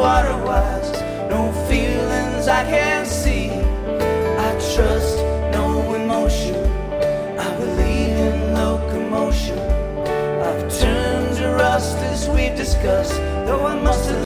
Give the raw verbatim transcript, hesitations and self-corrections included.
otherwise. No feelings I can't see. I trust no emotion. I believe in locomotion. I've turned to rust as we've discussed, though I must have